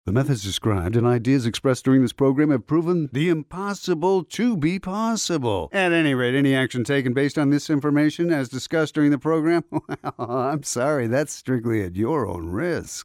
The methods described and ideas expressed during this program have proven the impossible to be possible. At any rate, any action taken based on this information as discussed during the program, well, I'm sorry, that's strictly at your own risk.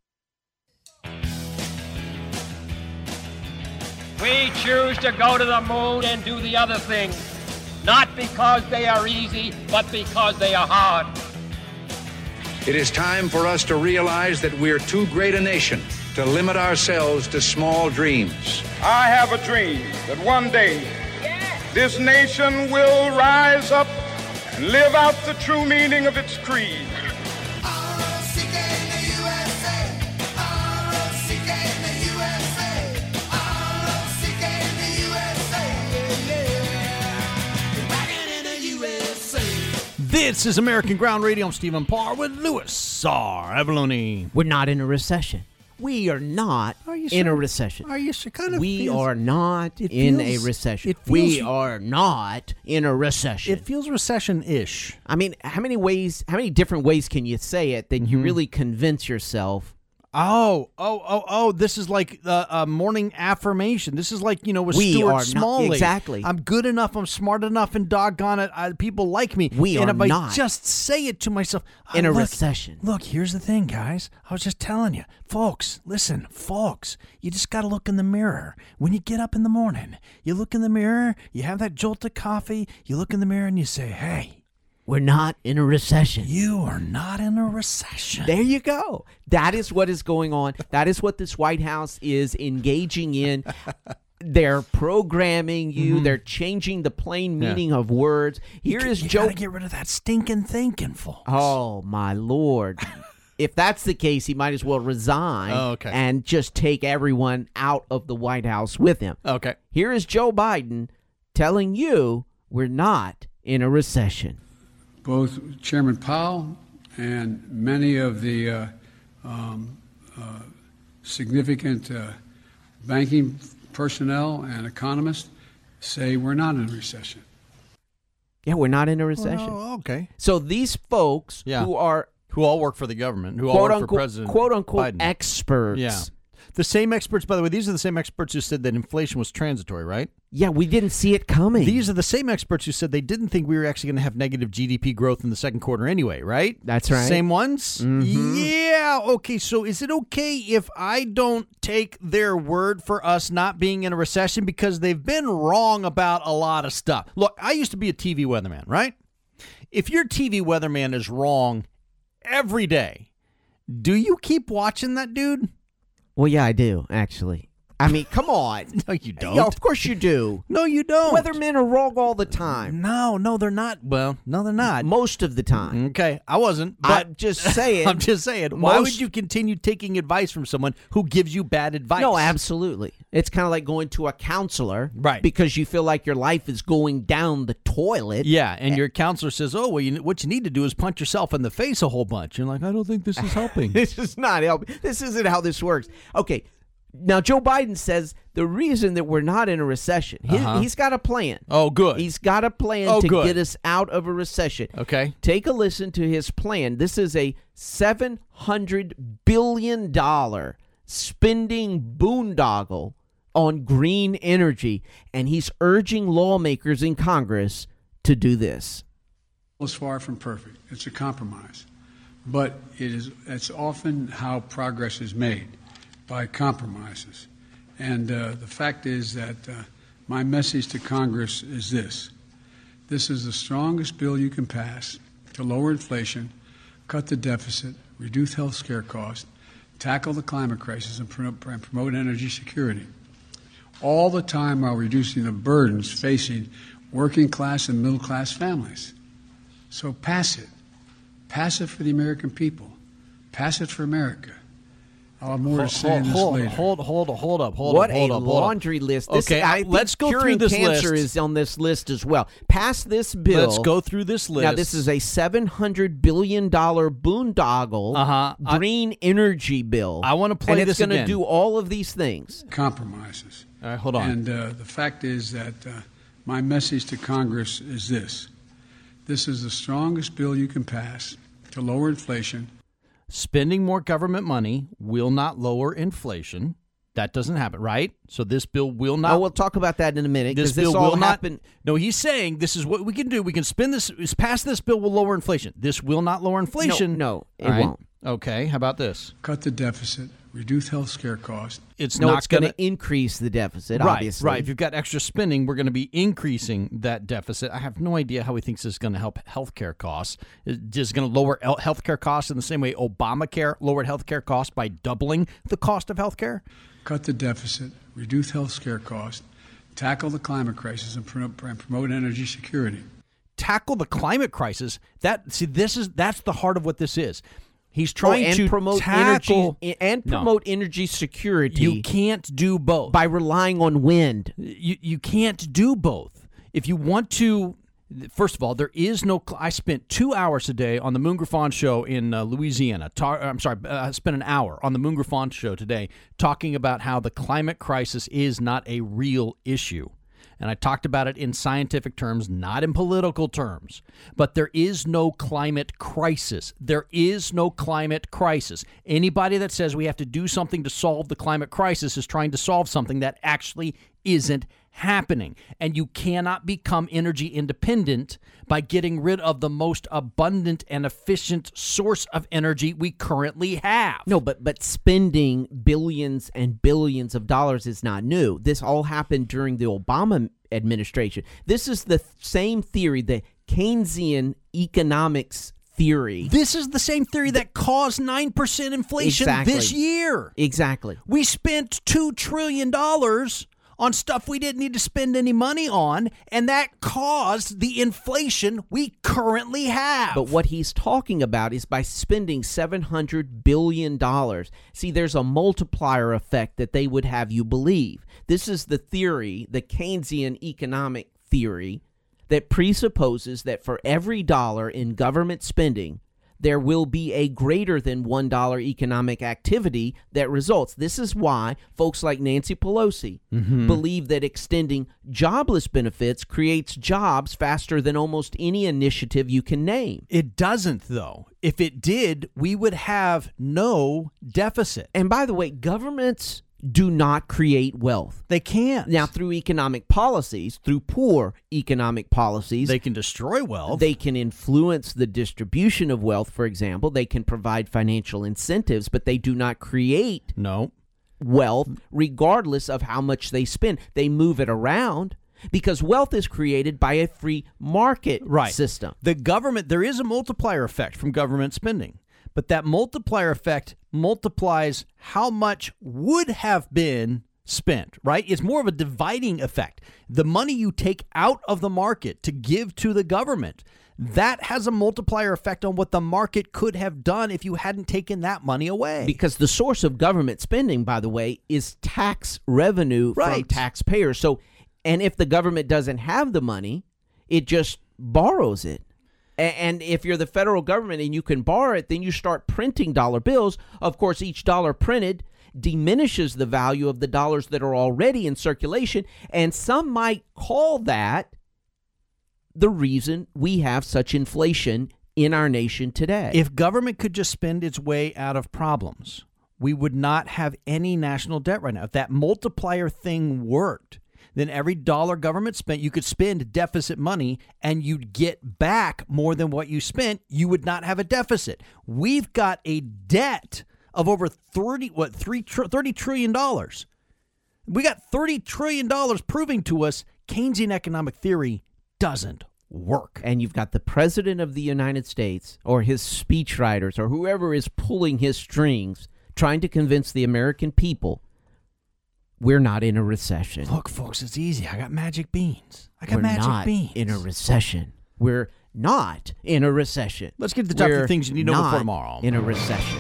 We choose to go to the moon and do the other things, not because they are easy, but because they are hard. It is time for us to realize that we're too great a nation to limit ourselves to small dreams. I have a dream that one day this nation will rise up and live out the true meaning of its creed. This is American Ground Radio. I'm Stephen Parr with Louis R. Avalone. We're not in a recession. We are not in a recession. Are you sure? Kind of we feels, are not in a recession. We are not in a recession. It feels recession-ish. I mean, how many different ways can you say it that you really convince yourself? Oh, this is like a morning affirmation. This is like, with Stuart Smalley. Exactly. I'm good enough, I'm smart enough, and doggone it, people like me. And if I just say it to myself. In a recession. Look, here's the thing, guys. I was just telling you. Folks, listen, you just got to look in the mirror. When you get up in the morning, you look in the mirror, you have that jolt of coffee, you look in the mirror and you say, hey, we're not in a recession. You are not in a recession. There you go. That is what is going on. That is what this White House is engaging in. They're programming you. They're changing the plain meaning of words. Here is Joe. You got to get rid of that stinking thinking, folks. Oh, my Lord. If that's the case, he might as well resign and just take everyone out of the White House with him. Okay. Here is Joe Biden telling you we're not in a recession. Both Chairman Powell and many of the significant banking personnel and economists say we're not in a recession. Yeah, we're not in a recession. Oh, okay. So these folks who all work for the government, who quote all work unquote, for President quote unquote Biden. Experts. Yeah. The same experts, by the way, these are the same experts who said that inflation was transitory, right? Yeah, we didn't see it coming. These are the same experts who said they didn't think we were actually going to have negative GDP growth in the second quarter anyway, right? That's right. Same ones? Mm-hmm. Yeah. Okay, so is it okay if I don't take their word for us not being in a recession because they've been wrong about a lot of stuff? Look, I used to be a TV weatherman, right? If your TV weatherman is wrong every day, do you keep watching that dude? Well, yeah, I do, actually. I mean, come on. No, you don't. Yeah, of course you do. No, you don't. Weathermen are wrong all the time. No, they're not. Well, no, they're not. Most of the time. Okay, I wasn't. But I'm just saying. I'm just saying. Why would you continue taking advice from someone who gives you bad advice? No, absolutely. It's kind of like going to a counselor. Right. Because you feel like your life is going down the toilet. Yeah, and your counselor says, oh, well, what you need to do is punch yourself in the face a whole bunch. You're like, I don't think this is helping. This is not helping. This isn't how this works. Okay. Now, Joe Biden says the reason that we're not in a recession, he's got a plan. Oh, good. He's got a plan to get us out of a recession. Okay. Take a listen to his plan. This is a $700 billion spending boondoggle on green energy, and he's urging lawmakers in Congress to do this. It's far from perfect. It's a compromise. But it's often how progress is made. By compromises. And the fact is that my message to Congress is this. This is the strongest bill you can pass to lower inflation, cut the deficit, reduce health care costs, tackle the climate crisis, and promote energy security. All the time while reducing the burdens facing working class and middle class families. So pass it. Pass it for the American people. Pass it for America. I'll have more to say in this later. Hold up. What a laundry list. Okay, let's go through this list. Cancer is on this list as well. Pass this bill. Let's go through this list. Now, this is a $700 billion boondoggle green energy bill. I want to play this again. And it's going to do all of these things. Compromises. All right, hold on. And the fact is that my message to Congress is this. This is the strongest bill you can pass to lower inflation. Spending more government money will not lower inflation. That doesn't happen, right? So this bill will not. Oh, we'll talk about that in a minute. This bill all will happen. not. No, he's saying this is what we can do. We can spend this. Pass this bill will lower inflation. This will not lower inflation. No, it All right. won't. Okay, how about this? Cut the deficit, reduce health care costs. It's No, not it's going to increase the deficit, right, obviously. Right. If you've got extra spending, we're going to be increasing that deficit. I have no idea how he thinks this is going to help healthcare costs. It's just going to lower healthcare costs in the same way Obamacare lowered healthcare costs by doubling the cost of healthcare. Cut the deficit, reduce health care costs, tackle the climate crisis, and promote energy security. Tackle the climate crisis. That's the heart of what this is. He's trying to promote tackle energy and promote energy security. You can't do both by relying on wind. You can't do both. If you want to, first of all, there is no. I spent 2 hours a day on the Moon Griffon show in Louisiana. I spent an hour on the Moon Griffon show today talking about how the climate crisis is not a real issue. And I talked about it in scientific terms, not in political terms. But there is no climate crisis. There is no climate crisis. Anybody that says we have to do something to solve the climate crisis is trying to solve something that actually isn't happening. And you cannot become energy independent by getting rid of the most abundant and efficient source of energy we currently have. No, but spending billions and billions of dollars is not new. This all happened during the Obama administration. This is the same theory, the Keynesian economics theory. This is the same theory that caused 9% inflation this year. Exactly. We spent $2 trillion on stuff we didn't need to spend any money on, and that caused the inflation we currently have. But what he's talking about is by spending $700 billion. See, there's a multiplier effect that they would have you believe. This is the theory, the Keynesian economic theory, that presupposes that for every dollar in government spending, there will be a greater than $1 economic activity that results. This is why folks like Nancy Pelosi believe that extending jobless benefits creates jobs faster than almost any initiative you can name. It doesn't, though. If it did, we would have no deficit. And by the way, governments do not create wealth. They can't. Now, through economic policies, through poor economic policies, they can destroy wealth. They can influence the distribution of wealth, for example. They can provide financial incentives, but they do not create wealth regardless of how much they spend. They move it around because wealth is created by a free market system. The government, there is a multiplier effect from government spending. But that multiplier effect multiplies how much would have been spent, right? It's more of a dividing effect. The money you take out of the market to give to the government, that has a multiplier effect on what the market could have done if you hadn't taken that money away. Because the source of government spending, by the way, is tax revenue from taxpayers. So, and if the government doesn't have the money, it just borrows it. And if you're the federal government and you can borrow it, then you start printing dollar bills. Of course, each dollar printed diminishes the value of the dollars that are already in circulation. And some might call that the reason we have such inflation in our nation today. If government could just spend its way out of problems, we would not have any national debt right now. If that multiplier thing worked, then every dollar government spent, you could spend deficit money and you'd get back more than what you spent. You would not have a deficit. We've got a debt of over $30 trillion. We got $30 trillion proving to us Keynesian economic theory doesn't work. And you've got the president of the United States or his speechwriters or whoever is pulling his strings trying to convince the American people we're not in a recession. Look, folks, it's easy. I got magic beans. We're not in a recession. We're not in a recession. Let's get to the top 3 things you need to know before tomorrow. In a recession.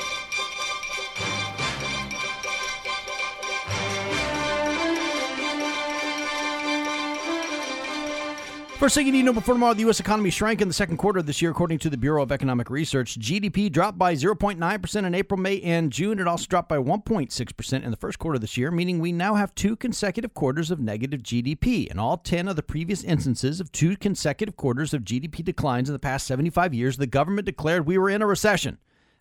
First thing you need to know before tomorrow, the U.S. economy shrank in the second quarter of this year, according to the Bureau of Economic Research. GDP dropped by 0.9% in April, May, and June. It also dropped by 1.6% in the first quarter of this year, meaning we now have 2 consecutive quarters of negative GDP. In all 10 of the previous instances of 2 consecutive quarters of GDP declines in the past 75 years, the government declared we were in a recession.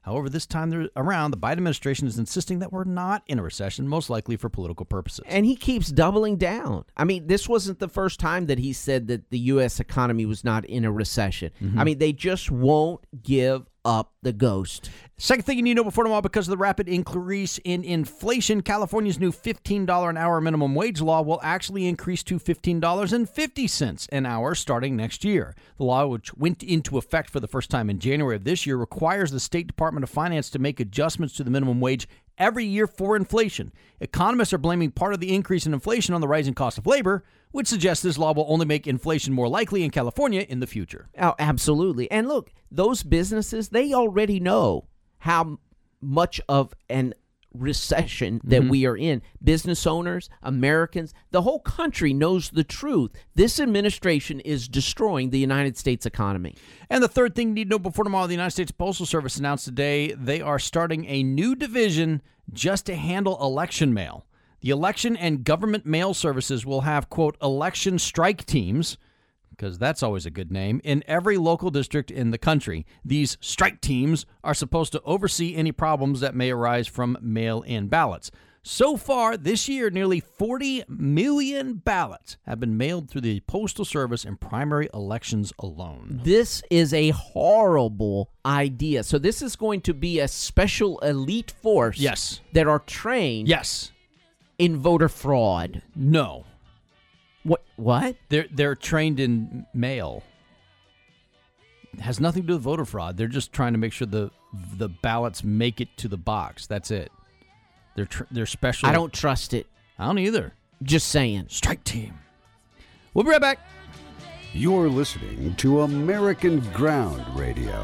However, this time around, the Biden administration is insisting that we're not in a recession, most likely for political purposes. And he keeps doubling down. I mean, this wasn't the first time that he said that the U.S. economy was not in a recession. I mean, they just won't give up the ghost. Second thing you need to know before tomorrow, because of the rapid increase in inflation, California's new $15 an hour minimum wage law will actually increase to $15.50 an hour starting next year. The law, which went into effect for the first time in January of this year, requires the State Department of Finance to make adjustments to the minimum wage every year for inflation. Economists are blaming part of the increase in inflation on the rising cost of labor, which suggests this law will only make inflation more likely in California in the future. Oh, absolutely. And look, those businesses, they already know how much of an recession that we are in. Business owners, Americans, the whole country knows the truth. This administration is destroying the United States economy. And the third thing you need to know before tomorrow, the United States Postal Service announced today they are starting a new division just to handle election mail. The election and government mail services will have, quote, election strike teams, because that's always a good name, in every local district in the country. These strike teams are supposed to oversee any problems that may arise from mail-in ballots. So far this year, nearly 40 million ballots have been mailed through the Postal Service in primary elections alone. This is a horrible idea. So this is going to be a special elite force that are trained in voter fraud. No. What? They're trained in mail. It has nothing to do with voter fraud. They're just trying to make sure the ballots make it to the box. That's it. They're special. I don't trust it. I don't either. Just saying. Strike team. We'll be right back. You're listening to American Ground Radio.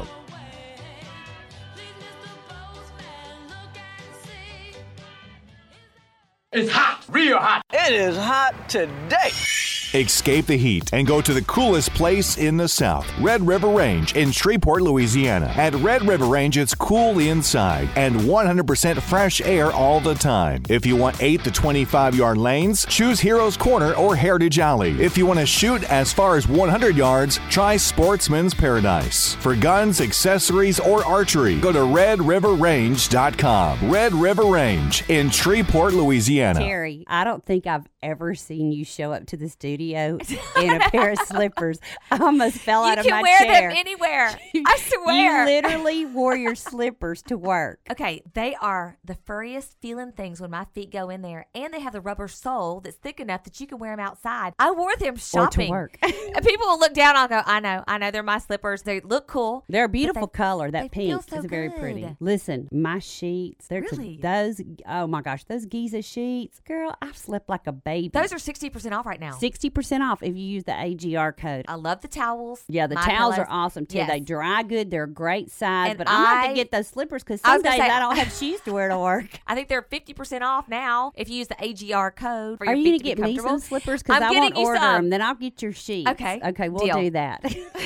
It's hot, real hot. It is hot today. Escape the heat and go to the coolest place in the South, Red River Range in Shreveport, Louisiana. At Red River Range, it's cool inside and 100% fresh air all the time. If you want 8 to 25-yard lanes, choose Heroes Corner or Heritage Alley. If you want to shoot as far as 100 yards, try Sportsman's Paradise. For guns, accessories, or archery, go to RedRiverRange.com. Red River Range in Shreveport, Louisiana. Terry, I don't think I've ever seen you show up to the studio in a pair of slippers. I almost fell out of my chair. You can wear them anywhere. I swear. You literally wore your slippers to work. Okay, they are the furriest feeling things when my feet go in there, and they have the rubber sole that's thick enough that you can wear them outside. I wore them shopping. Or to work. And people will look down and go, I know, they're my slippers. They look cool. They're a beautiful color. That pink so is very good. pretty. Listen, my sheets, Really? those, oh my gosh, those Giza sheets, girl, I've slept like a baby. Those are 60% off right now. 60% off if you use the AGR code. I love the towels. Yeah, the My towels pillows. are awesome too. Yes. They dry good. They're a great size. And but I'm going to get those slippers because I some was gonna days say- I don't have shoes to wear to work. I think they're 50% off now if you use the AGR code for Are your you feet going to to be get me comfortable. some slippers? Because I won't order them. Then I'll get your sheets. Okay. Okay, we'll Deal. do that.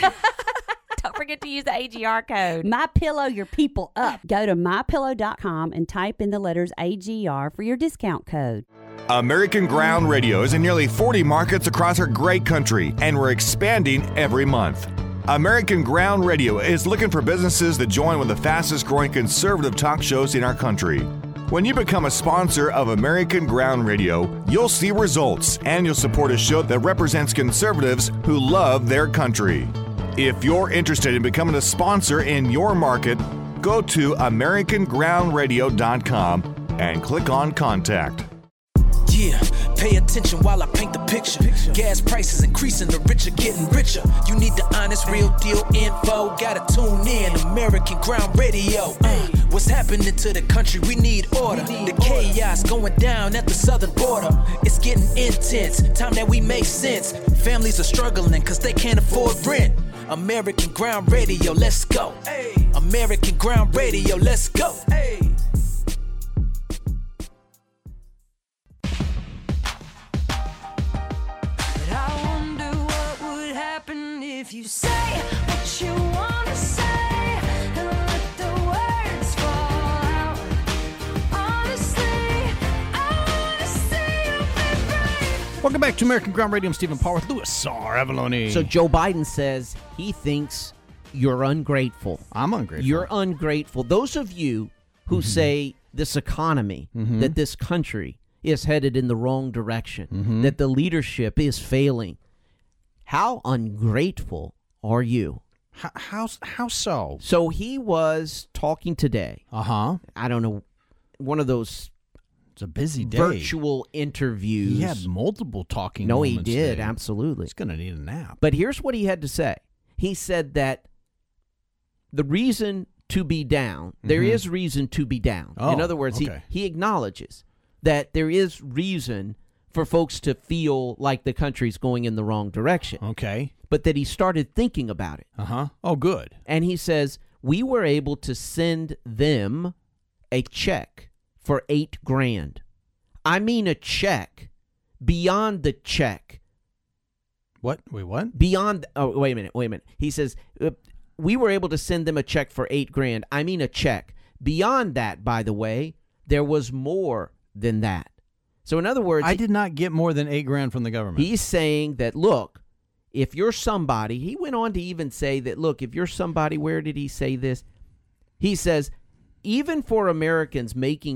Don't forget to use the AGR code. My Pillow, your people up. Go to mypillow.com and type in the letters AGR for your discount code. American Ground Radio is in nearly 40 markets across our great country, and we're expanding every month. American Ground Radio is looking for businesses to join one of the fastest growing conservative talk shows in our country. When you become a sponsor of American Ground Radio, you'll see results, and you'll support a show that represents conservatives who love their country. If you're interested in becoming a sponsor in your market, go to AmericanGroundRadio.com and click on Contact. Yeah, pay attention while I paint the picture. Gas prices increasing, the rich are getting richer. You need the honest, real deal info. Gotta tune in, American Ground Radio. What's happening to the country? We need order. The chaos going down at the southern border. It's getting intense, time that we make sense. Families are struggling cause they can't afford rent. American Ground Radio, let's go. American Ground Radio, let's go. If you say what you want to say and let the words fall out, honestly, I want to see you be brave. Welcome back to American Ground Radio. I'm Stephen Paul with Louis R. Avalone. So Joe Biden says he thinks you're ungrateful. I'm ungrateful. You're ungrateful. Those of you who say this economy, that this country is headed in the wrong direction, that the leadership is failing, how ungrateful are you? How so? So he was talking today. Uh-huh. I don't know, one of those It's a busy day. virtual interviews. He had multiple talking No, he moments did, today. absolutely. He's going to need a nap. But here's what he had to say. He said that the reason to be down, there is reason to be down. Oh, in other words, okay. he acknowledges that there is reason for folks to feel like the country's going in the wrong direction. Okay. But that he started thinking about it. Uh-huh. Oh, good. And he says, we were able to send them a check for $8,000. I mean a check beyond the check. What? Wait, what? Beyond. Oh, wait a minute. He says, we were able to send them a check for $8,000. I mean a check. Beyond that, by the way, there was more than that. So in other words, I did not get more than $8,000 from the government. He's saying that, look, if you're somebody, he went on to even say that, look, if you're somebody, where did he say this? He says, even for Americans making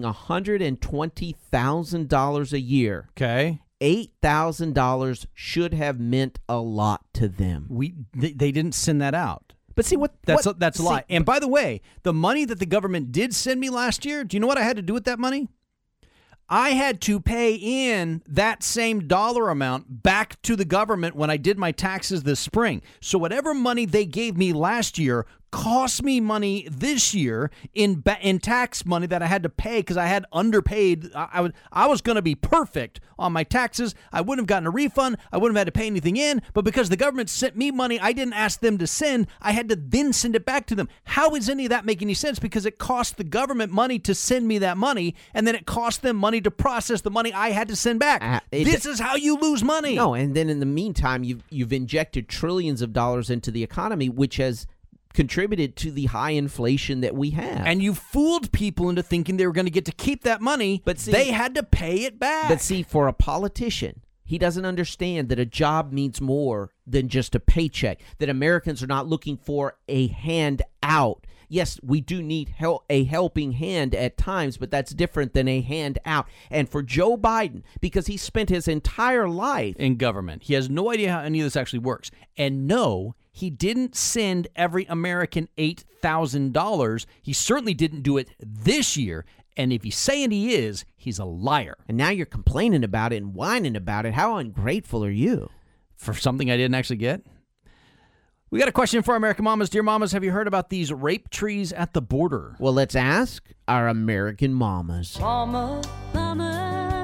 $120,000 a year, okay, $8,000 should have meant a lot to them. They didn't send that out. But see that's a lie. And by the way, the money that the government did send me last year, do you know what I had to do with that money? I had to pay in that same dollar amount back to the government when I did my taxes this spring. So whatever money they gave me last year cost me money this year in tax money that I had to pay because I had underpaid. I was going to be perfect on my taxes. I wouldn't have gotten a refund. I wouldn't have had to pay anything in. But because the government sent me money I didn't ask them to send, I had to then send it back to them. How is any of that making any sense? Because it cost the government money to send me that money, and then it cost them money to process the money I had to send back. This is how you lose money. No, and then in the meantime, you've injected trillions of dollars into the economy, which has contributed to the high inflation that we have. And you fooled people into thinking they were going to get to keep that money, but see, they had to pay it back. But see, for a politician, he doesn't understand that a job means more than just a paycheck, that Americans are not looking for a handout. Yes, we do need a helping hand at times, but that's different than a handout. And for Joe Biden, because he spent his entire life in government, he has no idea how any of this actually works. And no, he didn't send every American $8,000. He certainly didn't do it this year. And if he's saying he is, he's a liar. And now you're complaining about it and whining about it. How ungrateful are you? For something I didn't actually get? We got a question for American mamas. Dear mamas, have you heard about these rape trees at the border? Well, let's ask our American mamas. Mama, mama.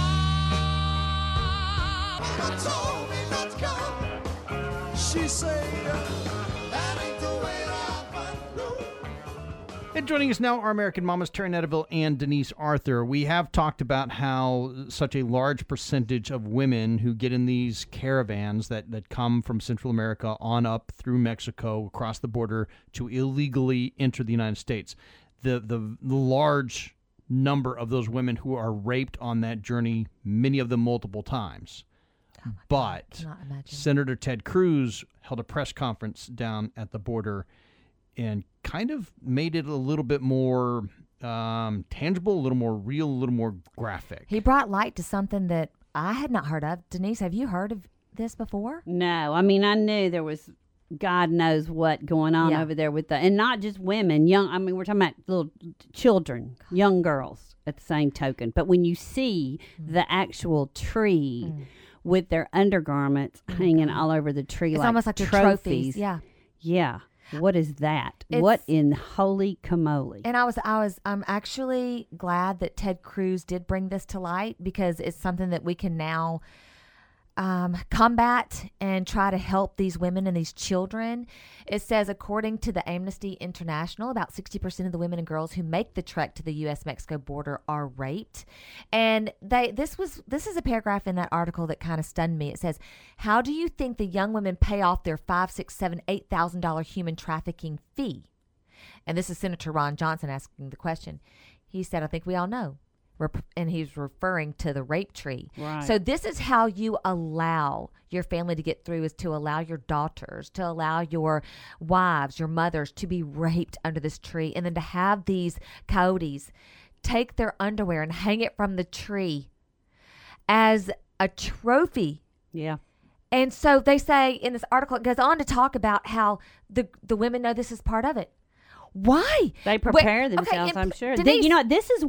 Told me not to come. She said, that ain't the way I know. And joining us now are American mamas Terry Netterville and Denise Arthur. We have talked about how such a large percentage of women who get in these caravans that come from Central America on up through Mexico, across the border to illegally enter the United States. The large number of those women who are raped on that journey, many of them multiple times. But Senator Ted Cruz held a press conference down at the border and kind of made it a little bit more tangible, a little more real, a little more graphic. He brought light to something that I had not heard of. Denise, have you heard of this before? No. I mean, I knew there was God knows what going on over there with and not just women, we're talking about little children, young girls at the same token. But when you see the actual tree with their undergarments hanging all over the tree, it's almost like trophies. Yeah. Yeah. What is that? What in holy camole? And I'm actually glad that Ted Cruz did bring this to light, because it's something that we can now combat and try to help these women and these children. It says, according to the Amnesty International, about 60% of the women and girls who make the trek to the U.S.-Mexico border are raped. And this is a paragraph in that article that kind of stunned me. It says, how do you think the young women pay off their $5,000, $6,000, $7,000, $8,000 human trafficking fee? And this is Senator Ron Johnson asking the question. He said, I think we all know. And he's referring to the rape tree. Right. So this is how you allow your family to get through, is to allow your daughters, to allow your wives, your mothers to be raped under this tree, and then to have these coyotes take their underwear and hang it from the tree as a trophy. Yeah. And so they say in this article, it goes on to talk about how the women know this is part of it. Why? They prepare themselves, I'm sure. Denise, This is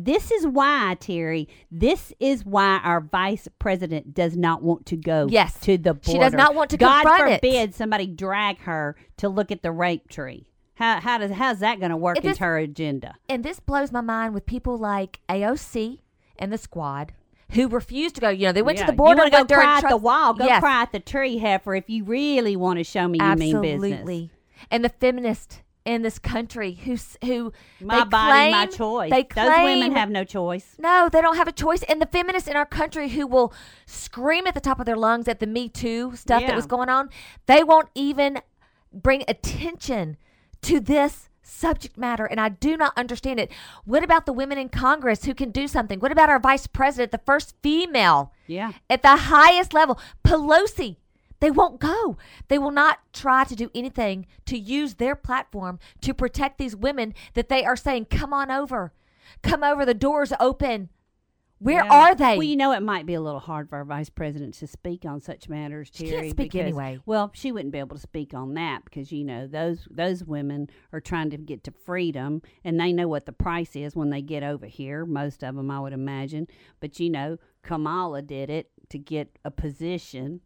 why, Terry, this is why our vice president does not want to go to the border. She does not want to God confront it. forbid somebody drag her to look at the rape tree. How's that going to work into her agenda? And this blows my mind with people like AOC and the squad, who refused to go. They went to the border. You want to go cry at during the wall? Go Yes. cry at the tree, heifer, if you really want to show me you mean business. Absolutely. And the feminists in this country who My they body, claim, my choice. They Those claim, women have no choice. No, they don't have a choice. And the feminists in our country who will scream at the top of their lungs at the Me Too stuff that was going on, they won't even bring attention to this subject matter, and I do not understand it. What about the women in Congress who can do something? What about our vice president, the first female at the highest level, Pelosi? They won't go. They will not try to do anything to use their platform to protect these women that they are saying, come on over. Come over. The door's open. Where are they? Well, it might be a little hard for our vice president to speak on such matters, Terry. She can't speak anyway. Well, she wouldn't be able to speak on that because, those women are trying to get to freedom, and they know what the price is when they get over here. Most of them, I would imagine. But, Kamala did it to get a position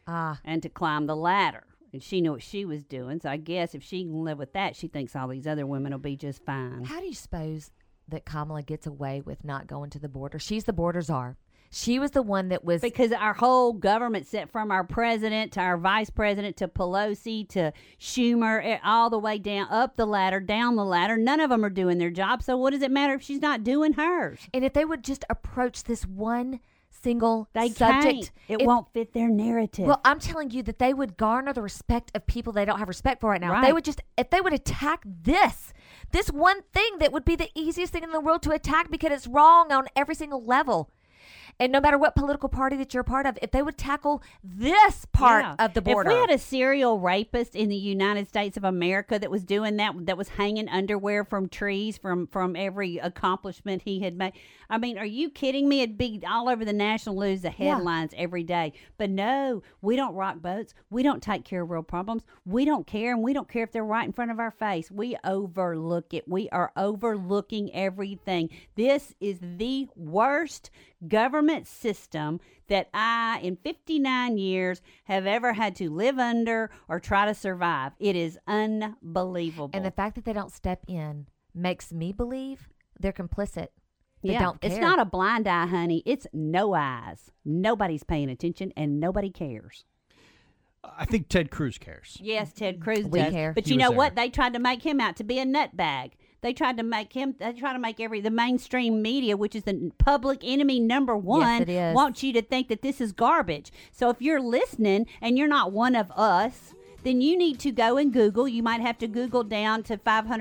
and to climb the ladder. And she knew what she was doing. So I guess if she can live with that, she thinks all these other women will be just fine. How do you suppose that Kamala gets away with not going to the border? She's the border czar. She was the one that was... Because our whole government, set from our president to our vice president to Pelosi to Schumer, all the way down, up the ladder, down the ladder, none of them are doing their job. So what does it matter if she's not doing hers? And if they would just approach this one single subject, can't. It won't fit their narrative. Well, I'm telling you that they would garner the respect of people they don't have respect for right now. Right. If they would attack this one thing that would be the easiest thing in the world to attack because it's wrong on every single level. And no matter what political party that you're a part of, if they would tackle this part of the border. If we had a serial rapist in the United States of America that was doing that was hanging underwear from trees from every accomplishment he had made. I mean, are you kidding me? It'd be all over the national news, the headlines every day. But no, we don't rock boats. We don't take care of real problems. We don't care, and we don't care if they're right in front of our face. We overlook it. We are overlooking everything. This is the worst government system that I, in 59 years, have ever had to live under or try to survive. It is unbelievable. And the fact that they don't step in makes me believe they're complicit. They don't care. It's not a blind eye, honey. It's no eyes. Nobody's paying attention, and nobody cares. I think Ted Cruz cares. Yes, Ted Cruz We does. care. But He you was know there. what? They tried to make him out to be a nutbag. They try to make the mainstream media, which is the public enemy number one, Yes, it is. wants you to think that this is garbage. So if you're listening and you're not one of us, then you need to go and Google. You might have to Google down to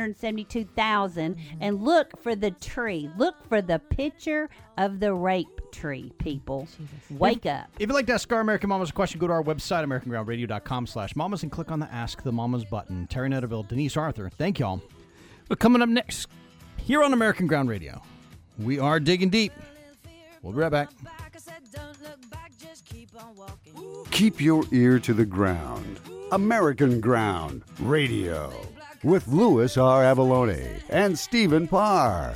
572,000 and look for the tree. Look for the picture of the rape tree, people. Wake up. If you'd like to ask our American Mamas a question, go to our website, AmericanGroundRadio.com/mamas, and click on the Ask the Mamas button. Terry Netterville, Denise Arthur, thank y'all. But coming up next, here on American Ground Radio, we are digging deep. We'll be right back. Keep your ear to the ground. American Ground Radio with Louis R. Avalone and Stephen Parr.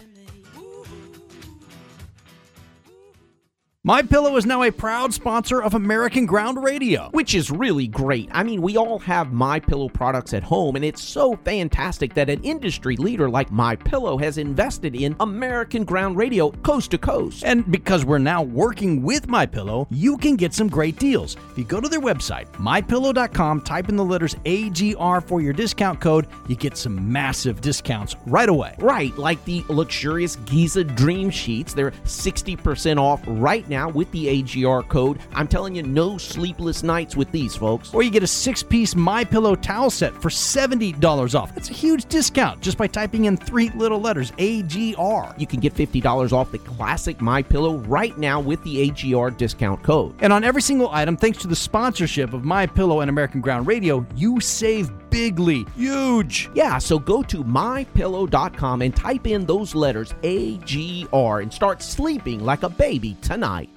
MyPillow is now a proud sponsor of American Ground Radio. Which is really great. I mean, we all have MyPillow products at home, and it's so fantastic that an industry leader like MyPillow has invested in American Ground Radio coast to coast. And because we're now working with MyPillow, you can get some great deals. If you go to their website, mypillow.com, type in the letters AGR for your discount code, you get some massive discounts right away. Right, like the luxurious Giza Dream Sheets. They're 60% off right now with the AGR code. I'm telling you, no sleepless nights with these, folks. Or you get a 6-piece MyPillow towel set for $70 off. That's a huge discount just by typing in 3 little letters, AGR. You can get $50 off the classic MyPillow right now with the AGR discount code. And on every single item, thanks to the sponsorship of MyPillow and American Ground Radio, you save bigly. Huge. Yeah, so go to mypillow.com and type in those letters AGR and start sleeping like a baby tonight.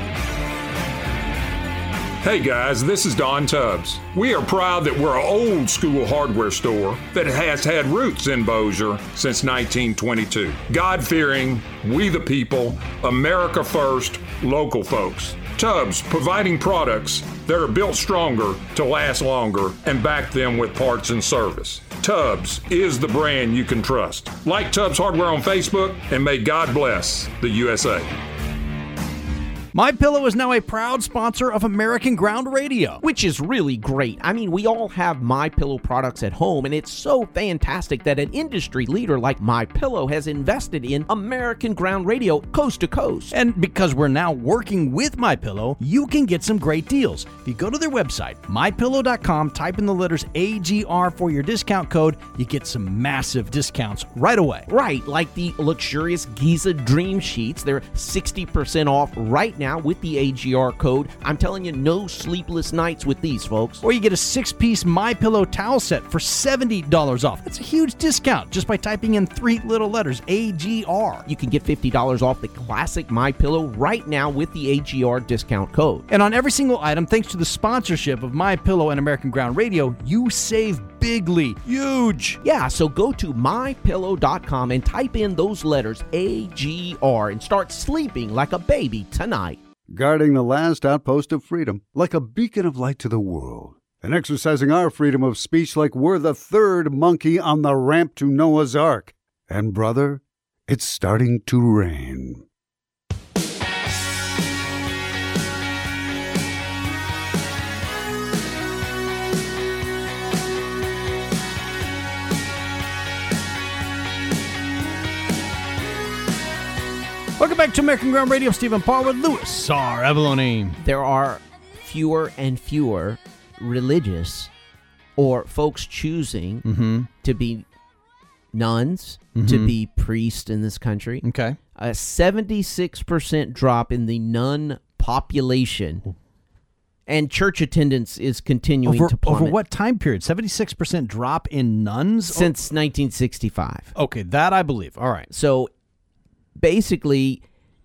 Hey guys, this is Don Tubbs. We are proud that we're an old school hardware store that has had roots in Bossier since 1922. God-fearing, we the people, America first, local folks. Tubbs, providing products that are built stronger to last longer and back them with parts and service. Tubbs is the brand you can trust. Like Tubbs Hardware on Facebook, and may God bless the USA. MyPillow is now a proud sponsor of American Ground Radio, which is really great. I mean, we all have MyPillow products at home, and it's so fantastic that an industry leader like MyPillow has invested in American Ground Radio coast to coast. And because we're now working with MyPillow, you can get some great deals. If you go to their website, mypillow.com, type in the letters AGR for your discount code, you get some massive discounts right away. Right, like the luxurious Giza Dream Sheets. They're 60% off right now with the AGR code. I'm telling you, no sleepless nights with these, folks. Or you get a 6-piece MyPillow towel set for $70 off. That's a huge discount just by typing in 3 little letters, AGR. You can get $50 off the classic MyPillow right now with the AGR discount code. And on every single item, thanks to the sponsorship of MyPillow and American Ground Radio, you save bigly. Huge. Yeah, so go to mypillow.com and type in those letters AGR and start sleeping like a baby tonight. Guarding the last outpost of freedom, like a beacon of light to the world. And exercising our freedom of speech like we're the third monkey on the ramp to Noah's Ark. And brother, it's starting to rain. Welcome back to American Ground Radio. Stephen Parr with Louis R. Avalone. There are fewer and fewer religious or folks choosing to be nuns, to be priests in this country. Okay. A 76% drop in the nun population. And church attendance is continuing to plummet. Over what time period? 76% drop in nuns? Since 1965. Okay, that I believe. All right. So basically,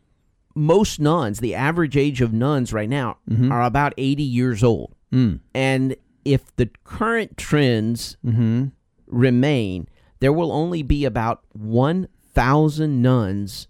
most nuns, the average age of nuns right now are about 80 years old. And if the current trends remain, there will only be about 1,000 nuns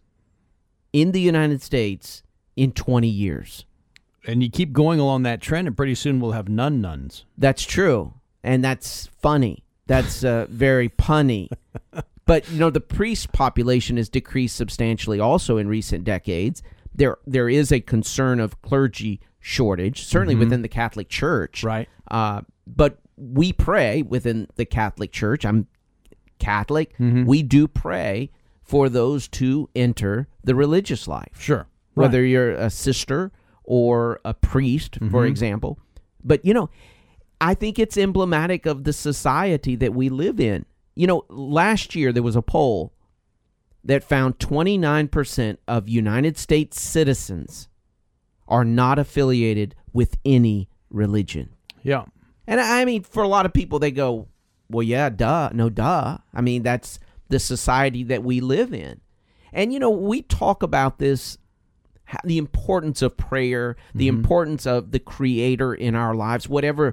in the United States in 20 years. And you keep going along that trend, and pretty soon we'll have nuns. That's true. And that's funny. That's very punny. But, you know, the priest population has decreased substantially also in recent decades. There is a concern of clergy shortage, certainly within the Catholic Church. Right. But we pray within the Catholic Church. I'm Catholic. We do pray for those to enter the religious life. Sure. Whether you're a sister or a priest, for example. But, you know, I think it's emblematic of the society that we live in. You know, last year there was a poll that found 29% of United States citizens are not affiliated with any religion. Yeah. And I mean, for a lot of people, they go, well, yeah, duh. No, duh. I mean, that's the society that we live in. And, you know, we talk about this, the importance of prayer, the importance of the Creator in our lives, whatever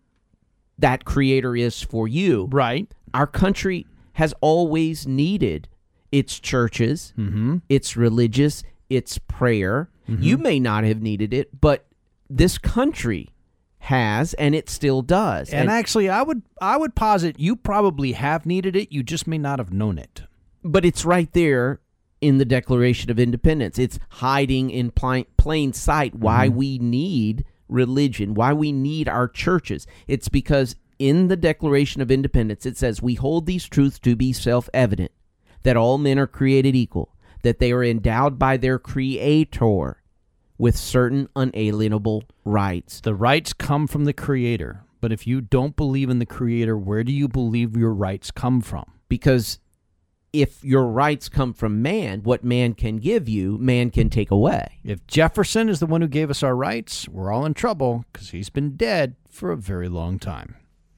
that Creator is for you. Right. Our country has always needed its churches, its religious, its prayer. You may not have needed it, but this country has, and it still does. And actually, I would posit you probably have needed it. You just may not have known it. But it's right there in the Declaration of Independence. It's hiding in plain sight why we need religion, why we need our churches. It's because in the Declaration of Independence, it says, we hold these truths to be self-evident, that all men are created equal, that they are endowed by their Creator with certain unalienable rights. The rights come from the Creator. But if you don't believe in the Creator, where do you believe your rights come from? Because if your rights come from man, what man can give you, man can take away. If Jefferson is the one who gave us our rights, we're all in trouble because he's been dead for a very long time.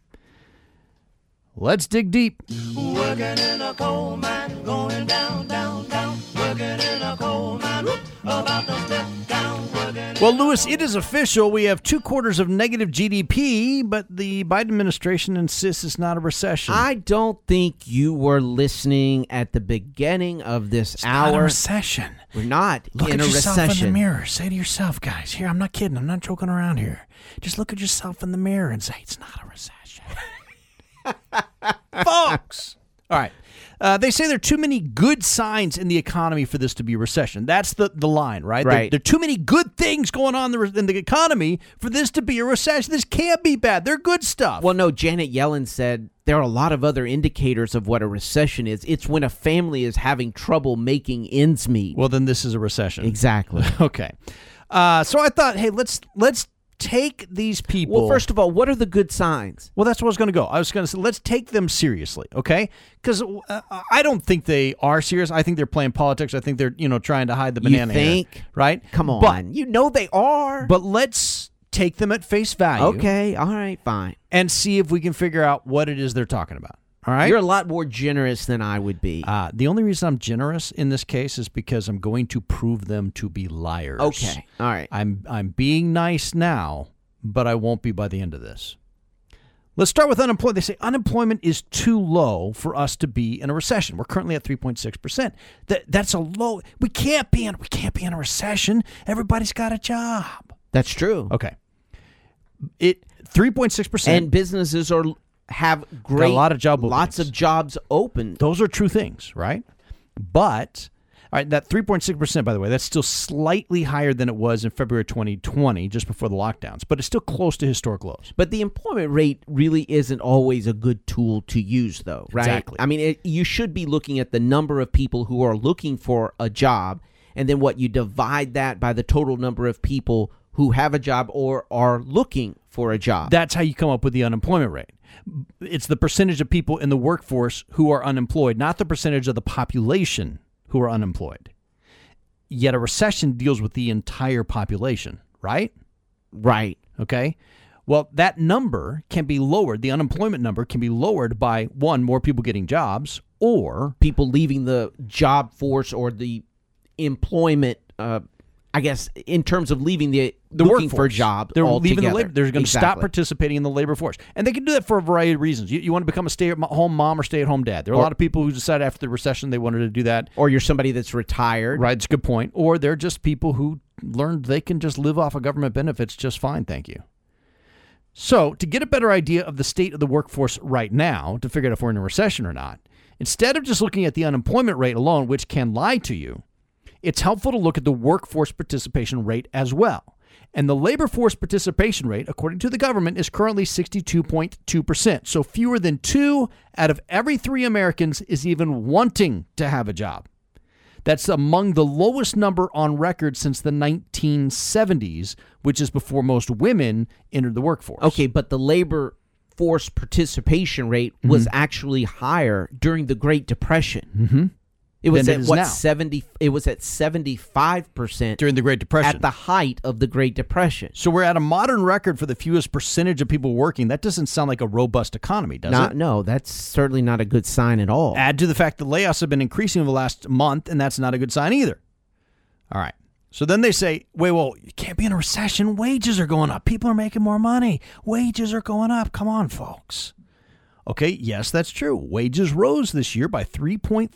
Let's dig deep. Working in a coal mine, going down, down, down. Working in a coal mine, whoop, about to step down. Well, Lewis, it is official. We have 2 quarters of negative GDP, but the Biden administration insists it's not a recession. I don't think you were listening at the beginning of this hour. Not a recession. We're not Look in at a yourself recession. in the mirror. Say to yourself, guys, here, I'm not kidding. I'm not joking around here. Just look at yourself in the mirror and say, it's not a recession. Folks. All right. They say there are too many good signs in the economy for this to be a recession. That's the line, right? Right. There are too many good things going on in the economy for this to be a recession. This can't be bad. They're good stuff. Well, no, Janet Yellen said there are a lot of other indicators of what a recession is. It's when a family is having trouble making ends meet. Well, then this is a recession. Exactly. Okay. So I thought, hey, let's take these people. Well, first of all, what are the good signs? Well, that's where I was going to go. I was going to say, let's take them seriously, okay? Because I don't think they are serious. I think they're playing politics. I think they're, trying to hide the banana. You think? Here, right? Come on. But, you know they are. But let's take them at face value. Okay. All right. Fine. And see if we can figure out what it is they're talking about. All right? You're a lot more generous than I would be. The only reason I'm generous in this case is because I'm going to prove them to be liars. Okay. All right. I'm being nice now, but I won't be by the end of this. Let's start with unemployment. They say unemployment is too low for us to be in a recession. We're currently at 3.6%. That's a low. We can't be in a recession. Everybody's got a job. That's true. Okay. 3.6%. And businesses have got a lot of job openings. Lots of jobs open. Those are true things, right? But all right, that 3.6%, by the way, that's still slightly higher than it was in February 2020, just before the lockdowns, but it's still close to historic lows. But the employment rate really isn't always a good tool to use, though, right? Exactly. I mean, you should be looking at the number of people who are looking for a job, and then what you divide that by the total number of people who have a job or are looking for a job. That's how you come up with the unemployment rate. It's the percentage of people in the workforce who are unemployed, not the percentage of the population who are unemployed. Yet a recession deals with the entire population, right? Right. Okay. Well, that number can be lowered. The unemployment number can be lowered by, one, more people getting jobs, or people leaving the job force or the employment, I guess, in terms of leaving the looking workforce for a job. They're altogether. leaving the labor. They're going to stop Exactly. participating in the labor force. And they can do that for a variety of reasons. You want to become a stay-at-home mom or stay-at-home dad. There are a lot of people who decided after the recession they wanted to do that. Or you're somebody that's retired. Right, it's a good point. Or they're just people who learned they can just live off of government benefits just fine, thank you. So, to get a better idea of the state of the workforce right now, to figure out if we're in a recession or not, instead of just looking at the unemployment rate alone, which can lie to you, it's helpful to look at the workforce participation rate as well. And the labor force participation rate, according to the government, is currently 62.2%. So fewer than 2 out of every 3 Americans is even wanting to have a job. That's among the lowest number on record since the 1970s, which is before most women entered the workforce. Okay, but the labor force participation rate was actually higher during the Great Depression. Mm-hmm. It was than at it is what now. 70? It was at 75% during the Great Depression. at the height of the Great Depression. So we're at a modern record for the fewest percentage of people working. That doesn't sound like a robust economy, does it? No, that's certainly not a good sign at all. Add to the fact that layoffs have been increasing over the last month, and that's not a good sign either. All right. So then they say, wait, well, you can't be in a recession. Wages are going up. People are making more money. Wages are going up. Come on, folks. Okay, yes, that's true. Wages rose this year by 3.4%.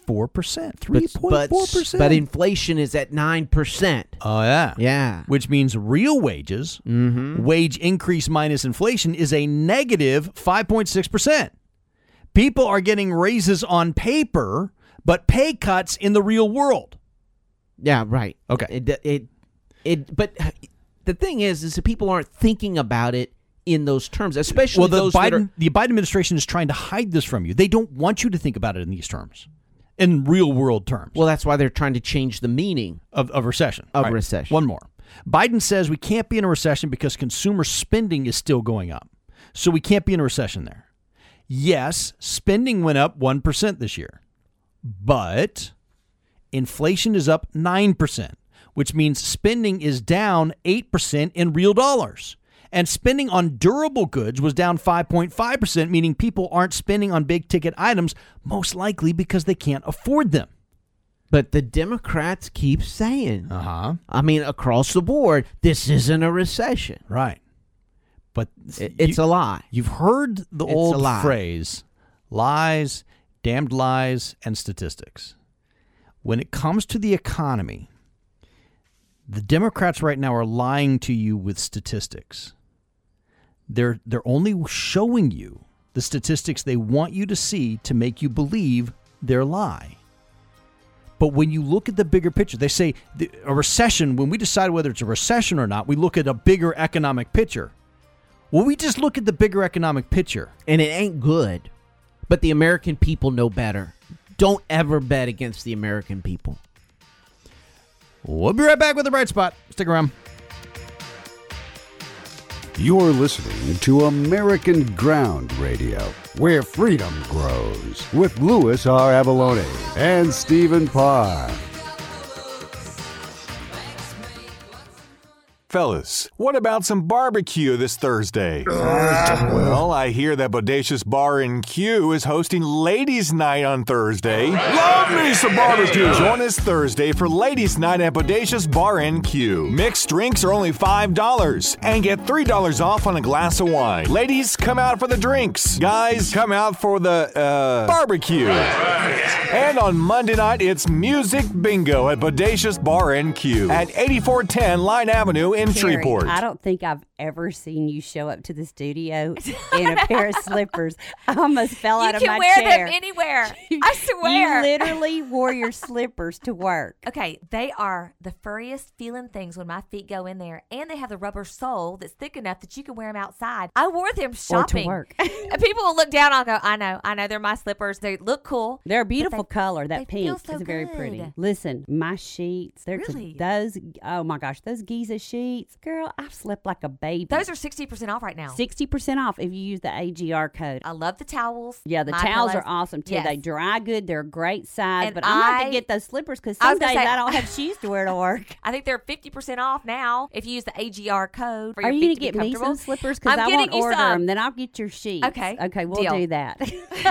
3.4%. But inflation is at 9%. Oh, yeah. Yeah. Which means real wages, wage increase minus inflation, is a negative 5.6%. People are getting raises on paper, but pay cuts in the real world. Yeah, right. Okay. But the thing is that people aren't thinking about it in those terms, especially the those that are... The Biden administration is trying to hide this from you. They don't want you to think about it in these terms, in real world terms. Well, that's why they're trying to change the meaning of recession. Of All right, recession. One more. Biden says we can't be in a recession because consumer spending is still going up. So we can't be in a recession there. Yes, spending went up 1% this year, but inflation is up 9%, which means spending is down 8% in real dollars. And spending on durable goods was down 5.5%, meaning people aren't spending on big ticket items, most likely because they can't afford them. But the Democrats keep saying, I mean, across the board, this isn't a recession. Right. But it's a lie. You've heard the old phrase, lies, damned lies, and statistics. When it comes to the economy, the Democrats right now are lying to you with statistics. They're only showing you the statistics they want you to see to make you believe their lie. But when you look at the bigger picture, they say a recession, when we decide whether it's a recession or not, we look at a bigger economic picture. Well, we just look at the bigger economic picture. And it ain't good. But the American people know better. Don't ever bet against the American people. We'll be right back with The Bright Spot. Stick around. You're listening to American Ground Radio, where freedom grows, with Louis R. Avalone and Stephen Parr. Fellas, what about some barbecue this Thursday? Well, I hear that Bodacious Bar & Q is hosting Ladies' Night on Thursday. Love me some barbecue! Join us Thursday for Ladies' Night at Bodacious Bar & Q. Mixed drinks are only $5 and get $3 off on a glass of wine. Ladies, come out for the drinks. Guys, come out for the, barbecue. And on Monday night, it's Music Bingo at Bodacious Bar & Q at 8410 Line Avenue in Terry, Shreveport. I don't think I've ever seen you show up to the studio in a pair of slippers. I almost fell out of my chair. You can wear them anywhere. I swear. You literally wore your slippers to work. Okay, they are the furriest feeling things when my feet go in there, and they have the rubber sole that's thick enough that you can wear them outside. I wore them shopping. Or to work. And people will look down. I'll go, I know, they're my slippers. They look cool. They're a beautiful color. That they feel pink so is very good. pretty. Listen, my sheets, they're Really? those. Oh my gosh, those Giza sheets, girl, I've slept like a baby. Those are 60% off right now. 60% off if you use the AGR code. I love the towels. Yeah, the My towels pillows. are awesome too. Yes. They dry good. They're a great size. And But I'm going to have I- to get those slippers because I some was gonna days say- I don't have shoes to wear to work. I think they're 50% off now if you use the AGR code for Are your you feet going to to get be me comfortable. some slippers? Because I'm I getting won't you order some. them. Then I'll get your sheets. Okay. Okay, we'll Deal. do that.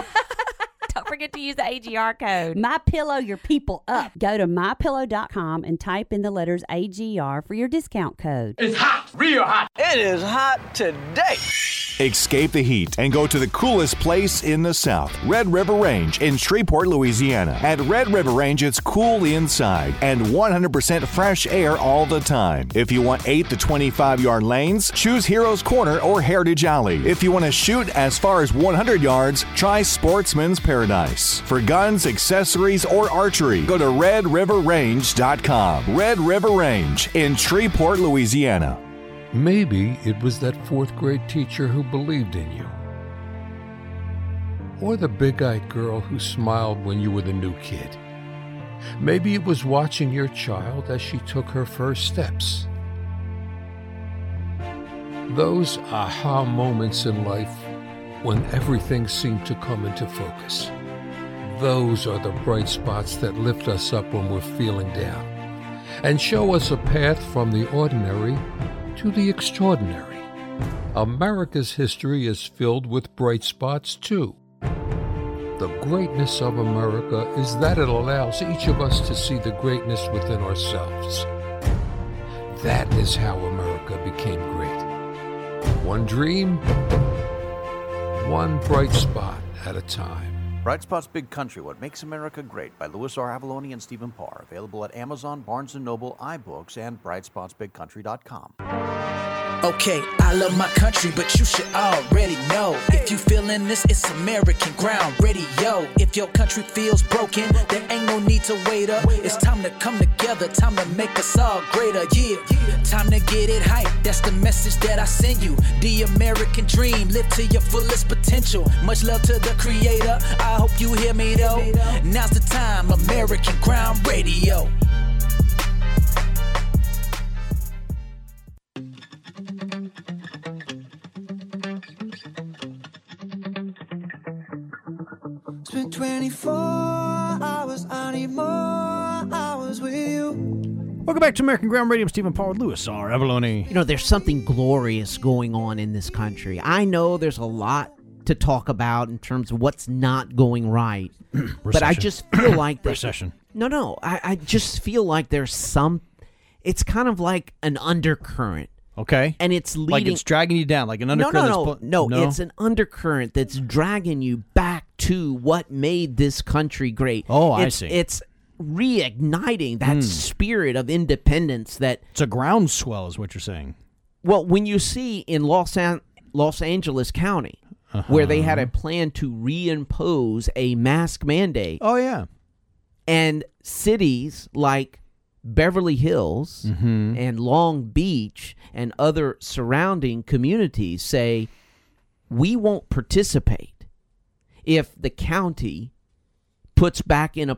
Don't forget to use the AGR code. My Pillow your people up. Go to mypillow.com and type in the letters AGR for your discount code. It's hot, real hot. It is hot today. Escape the heat and go to the coolest place in the South, Red River Range in Shreveport, Louisiana. At Red River Range, it's cool inside and 100% fresh air all the time. If you want 8 to 25-yard lanes, choose Heroes Corner or Heritage Alley. If you want to shoot as far as 100 yards, try Sportsman's Paradise. For guns, accessories, or archery, go to RedRiverRange.com. Red River Range in Shreveport, Louisiana. Maybe it was that fourth grade teacher who believed in you. Or the big-eyed girl who smiled when you were the new kid. Maybe it was watching your child as she took her first steps. Those aha moments in life when everything seemed to come into focus. Those are the bright spots that lift us up when we're feeling down and show us a path from the ordinary to the extraordinary. America's history is filled with bright spots, too. The greatness of America is that it allows each of us to see the greatness within ourselves. That is how America became great. One dream, one bright spot at a time. Bright Spots Big Country, What Makes America Great by Louis R. Avalone and Stephen Parr. Available at Amazon, Barnes & Noble, iBooks, and BrightspotsBigCountry.com. Okay, I love my country, but you should already know. If you feeling this, it's American Ground Radio. If your country feels broken, there ain't no need to wait up. It's time to come together, time to make us all greater. Yeah, time to get it hype. That's the message that I send you. The American dream, live to your fullest potential. Much love to the creator. I hope you hear me though. Now's the time, American Ground Radio. Spent 24 hours, I need more hours with you. Welcome back to American Ground Radio. I'm Stephen Paul with Louis R. Avalone. You know, there's something glorious going on in this country. I know there's a lot to talk about in terms of what's not going right. But I just feel like... Recession. No. I just feel like there's some... It's kind of like an undercurrent. Okay. And it's leading... Like it's dragging you down, like an undercurrent. No, it's an undercurrent that's dragging you back to what made this country great. Oh, I see. It's reigniting that spirit of independence that... It's a groundswell is what you're saying. Well, when you see in Los Angeles County, where they had a plan to reimpose a mask mandate. Oh, yeah. And cities like Beverly Hills and Long Beach and other surrounding communities say, we won't participate if the county puts back in a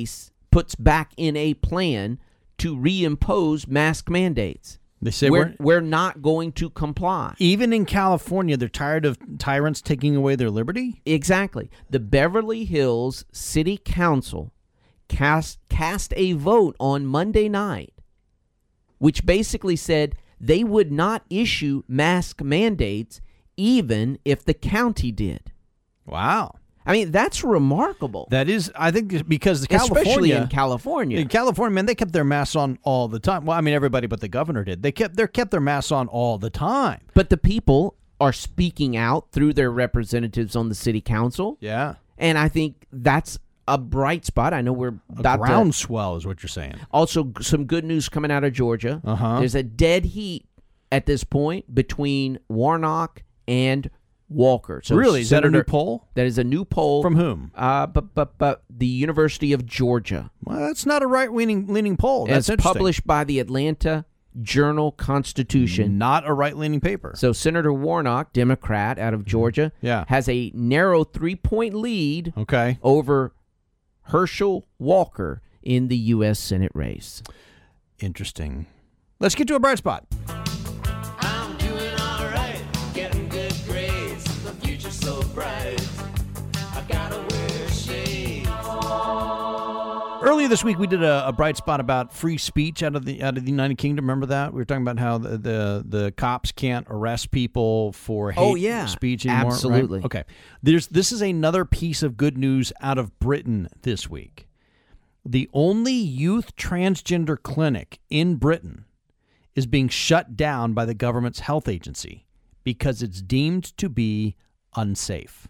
plan to reimpose mask mandates. They say we're not going to comply. Even in California, they're tired of tyrants taking away their liberty? Exactly. The Beverly Hills City Council cast a vote on Monday night, which basically said they would not issue mask mandates even if the county did. Wow. I mean, that's remarkable. That is, I think, because especially in California. In California, man, they kept their masks on all the time. Well, I mean, everybody but the governor did. They kept their masks on all the time. But the people are speaking out through their representatives on the city council. Yeah. And I think that's a bright spot. I know we're about a groundswell is what you're saying. Also, some good news coming out of Georgia. There's a dead heat at this point between Warnock and Walker. So really? Is that a new poll? That is a new poll. From whom? But the University of Georgia. Well, that's not a right-leaning poll. That's it's published by the Atlanta Journal-Constitution. Not a right-leaning paper. So Senator Warnock, Democrat out of Georgia, has a narrow 3-point lead over Herschel Walker in the U.S. Senate race. Interesting. Let's get to a bright spot. Earlier this week, we did a bright spot about free speech out of the United Kingdom. Remember that? We were talking about how the cops can't arrest people for hate speech anymore. Absolutely. Right? Okay. This is another piece of good news out of Britain this week. The only youth transgender clinic in Britain is being shut down by the government's health agency because it's deemed to be unsafe.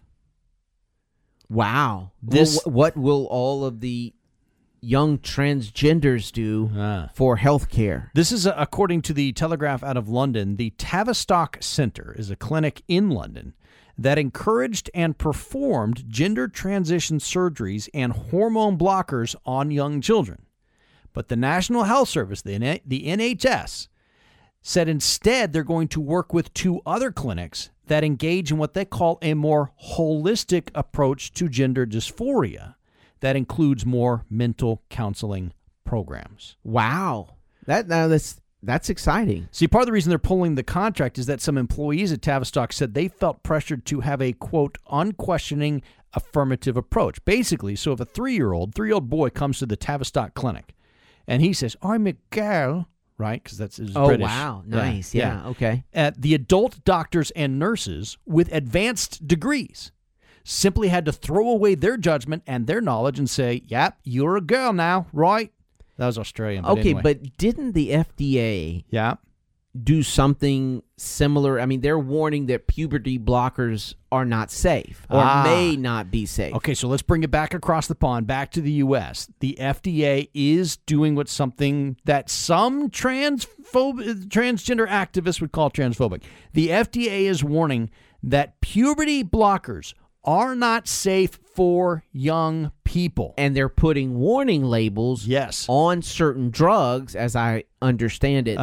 Wow. What will all of the young transgenders do for health care? This is according to the Telegraph out of London. The Tavistock Centre is a clinic in London that encouraged and performed gender transition surgeries and hormone blockers on young children. But the National Health Service, the NHS, said instead they're going to work with 2 other clinics that engage in what they call a more holistic approach to gender dysphoria that includes more mental counseling programs. Wow. That's exciting. See, part of the reason they're pulling the contract is that some employees at Tavistock said they felt pressured to have a, quote, unquestioning affirmative approach. Basically, so if a 3-year-old boy comes to the Tavistock clinic and he says, I'm a girl, right? Because that's British. Oh, wow. Nice. Yeah. Okay. The adult doctors and nurses with advanced degrees simply had to throw away their judgment and their knowledge and say, yep, you're a girl now, right? That was Australian. But anyway. But didn't the FDA do something similar? I mean, they're warning that puberty blockers are not safe or may not be safe. Okay, so let's bring it back across the pond, back to the U.S. The FDA is doing something that some transgender activists would call transphobic. The FDA is warning that puberty blockers are not safe for young people. And they're putting warning labels on certain drugs, as I understand it,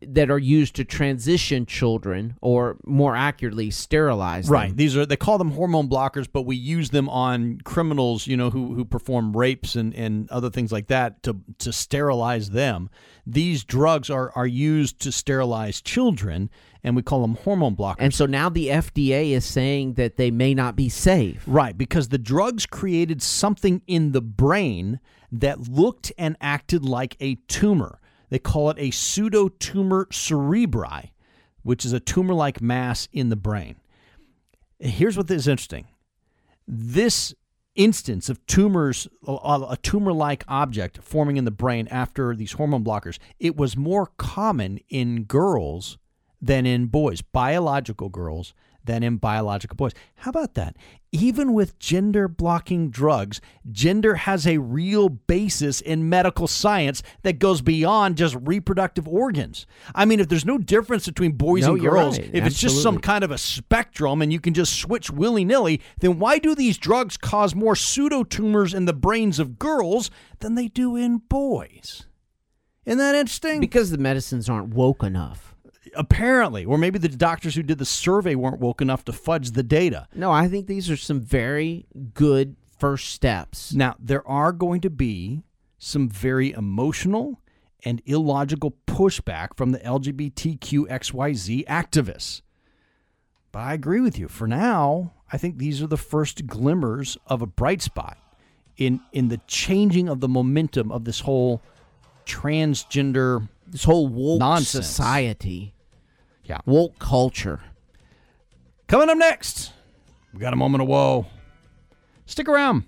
that are used to transition children, or more accurately, sterilize them. Right. They call them hormone blockers, but we use them on criminals, who perform rapes and other things like that to sterilize them. These drugs are used to sterilize children, and we call them hormone blockers. And so now the FDA is saying that they may not be safe. Right, because the drugs created something in the brain that looked and acted like a tumor. They call it a pseudotumor cerebri, which is a tumor-like mass in the brain. Here's what is interesting. This instance of tumors, a tumor-like object forming in the brain after these hormone blockers, it was more common in girls than in boys, biological girls than in biological boys. How about that? Even with gender-blocking drugs, gender has a real basis in medical science that goes beyond just reproductive organs. I mean, if there's no difference between boys and girls, right. if it's just some kind of a spectrum and you can just switch willy-nilly, then why do these drugs cause more pseudotumors in the brains of girls than they do in boys? Isn't that interesting? Because the medicines aren't woke enough. Apparently, or maybe the doctors who did the survey weren't woke enough to fudge the data. No, I think these are some very good first steps. Now, there are going to be some very emotional and illogical pushback from the LGBTQXYZ activists. But I agree with you. For now, I think these are the first glimmers of a bright spot in the changing of the momentum of this whole transgender, this whole woke nonsense. Society. Yeah. Woke culture. Coming up next, we got a moment of woe. Stick around.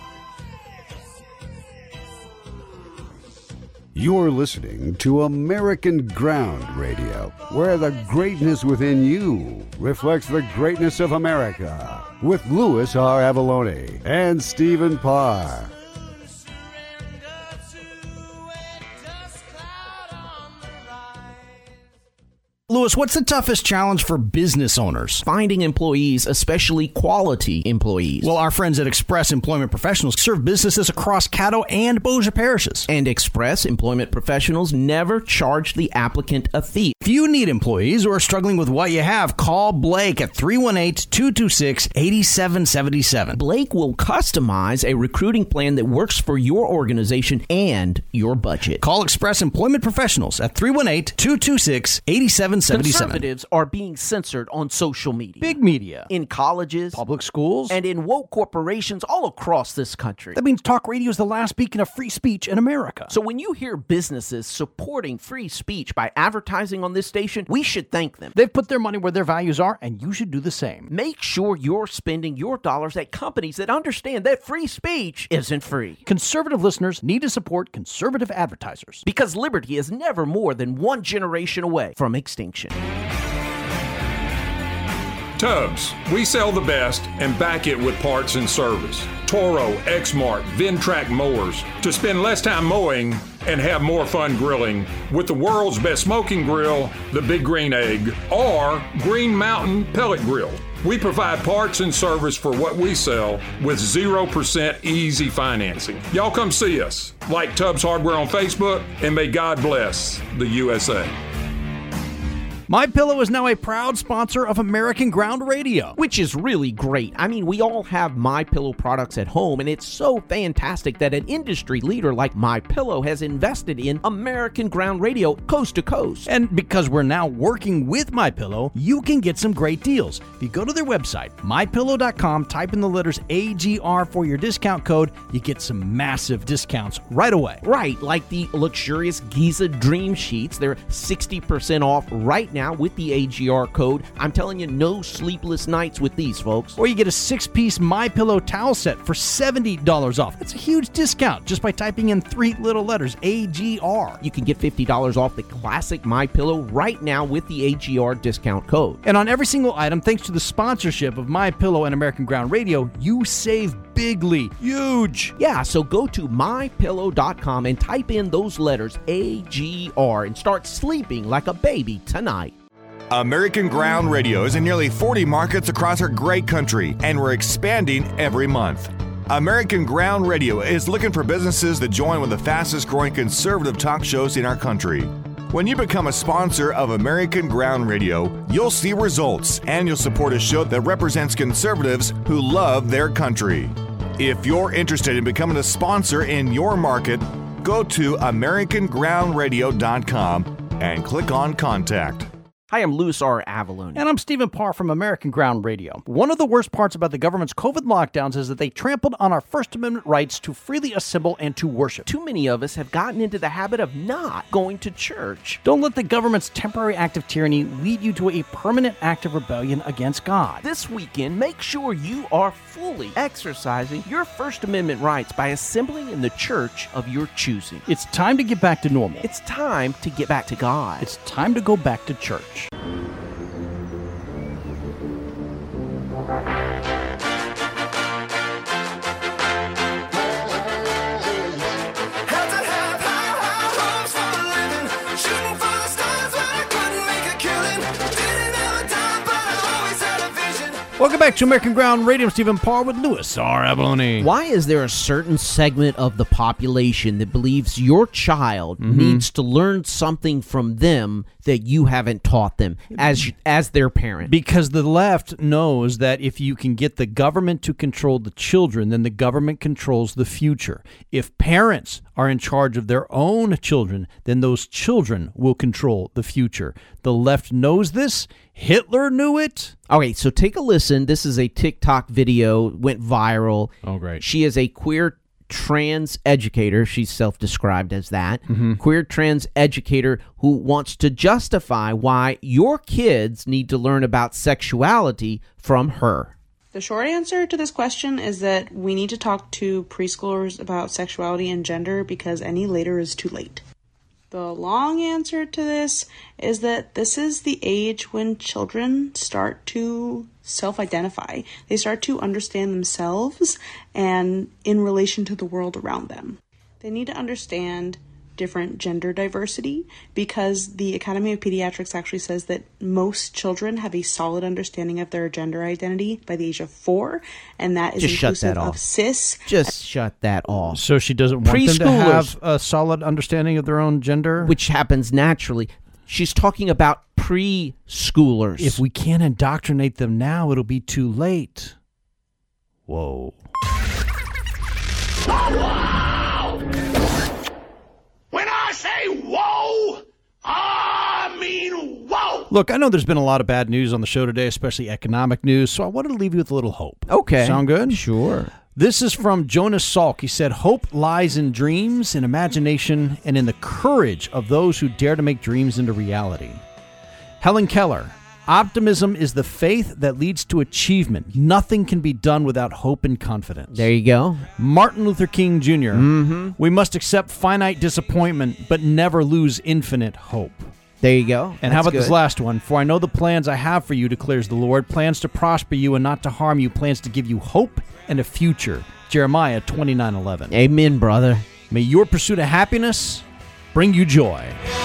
You're listening to American Ground Radio, where the greatness within you reflects the greatness of America, with Louis R. Avalone and Stephen Parr. Louis, what's the toughest challenge for business owners? Finding employees, especially quality employees. Well, our friends at Express Employment Professionals serve businesses across Caddo and Bossier parishes. And Express Employment Professionals never charge the applicant a fee. If you need employees or are struggling with what you have, call Blake at 318-226-8777. Blake will customize a recruiting plan that works for your organization and your budget. Call Express Employment Professionals at 318-226-8777. Conservatives are being censored on social media. Big media. In colleges. Public schools. And in woke corporations all across this country. That means talk radio is the last beacon of free speech in America. So when you hear businesses supporting free speech by advertising on this station, we should thank them. They've put their money where their values are, and you should do the same. Make sure you're spending your dollars at companies that understand that free speech isn't free. Conservative listeners need to support conservative advertisers. Because liberty is never more than one generation away from extinction. Tubbs, we sell the best and back it with parts and service. Toro, Exmark, Ventrac mowers to spend less time mowing and have more fun grilling with the world's best smoking grill, the Big Green Egg, or Green Mountain Pellet Grill. We provide parts and service for what we sell with 0% easy financing. Y'all come see us. Like Tubbs Hardware on Facebook, and may God bless the USA. MyPillow is now a proud sponsor of American Ground Radio. Which is really great. I mean, we all have MyPillow products at home, and it's so fantastic that an industry leader like MyPillow has invested in American Ground Radio coast to coast. And because we're now working with MyPillow, you can get some great deals. If you go to their website, mypillow.com, type in the letters AGR for your discount code, you get some massive discounts right away. Right, like the luxurious Giza Dream Sheets. They're 60% off right now with the AGR code. I'm telling you, no sleepless nights with these, folks. Or you get a 6-piece MyPillow towel set for $70 off. That's a huge discount just by typing in 3 little letters, AGR. You can get $50 off the classic MyPillow right now with the AGR discount code. And on every single item, thanks to the sponsorship of MyPillow and American Ground Radio, you save bigly. Huge. Yeah, so go to mypillow.com and type in those letters AGR and start sleeping like a baby tonight. American Ground Radio is in nearly 40 markets across our great country, and we're expanding every month. American Ground Radio is looking for businesses that join with the fastest growing conservative talk shows in our country. When you become a sponsor of American Ground Radio, you'll see results and you'll support a show that represents conservatives who love their country. If you're interested in becoming a sponsor in your market, go to AmericanGroundRadio.com and click on Contact. Hi, I'm Louis R. Avalone. And I'm Stephen Parr from American Ground Radio. One of the worst parts about the government's COVID lockdowns is that they trampled on our First Amendment rights to freely assemble and to worship. Too many of us have gotten into the habit of not going to church. Don't let the government's temporary act of tyranny lead you to a permanent act of rebellion against God. This weekend, make sure you are fully exercising your First Amendment rights by assembling in the church of your choosing. It's time to get back to normal. It's time to get back to God. It's time to go back to church. Welcome back to American Ground Radio. I'm Stephen Parr with Louis R. Avalone. Why is there a certain segment of the population that believes your child needs to learn something from them that you haven't taught them as their parent? Because the left knows that if you can get the government to control the children, then the government controls the future. If parents are in charge of their own children, then those children will control the future. The left knows this. Hitler knew it. Okay, so take a listen. This is a TikTok video, went viral. Oh, great. She is a queer trans educator. She's self-described as that. Queer trans educator who wants to justify why your kids need to learn about sexuality from her. The short answer to this question is that we need to talk to preschoolers about sexuality and gender because any later is too late. The long answer to this is that this is the age when children start to self-identify. They start to understand themselves and in relation to the world around them. They need to understand different gender diversity because the Academy of Pediatrics actually says that most children have a solid understanding of their gender identity by the age of 4, and that is inclusive of cis. Just shut that off. So she doesn't want them to have a solid understanding of their own gender? Which happens naturally. She's talking about preschoolers. If we can't indoctrinate them now, it'll be too late. Whoa. When I say whoa, I mean whoa. Look, I know there's been a lot of bad news on the show today, especially economic news, so I wanted to leave you with a little hope. Okay. Sound good? Sure. This is from Jonas Salk. He said, "Hope lies in dreams, in imagination, and in the courage of those who dare to make dreams into reality." Helen Keller, "Optimism is the faith that leads to achievement. Nothing can be done without hope and confidence." There you go. Martin Luther King Jr., "We must accept finite disappointment, but never lose infinite hope." There you go. And how about this last one? "For I know the plans I have for you, declares the Lord, plans to prosper you and not to harm you, plans to give you hope and a future." Jeremiah 29:11. Amen, brother. May your pursuit of happiness bring you joy.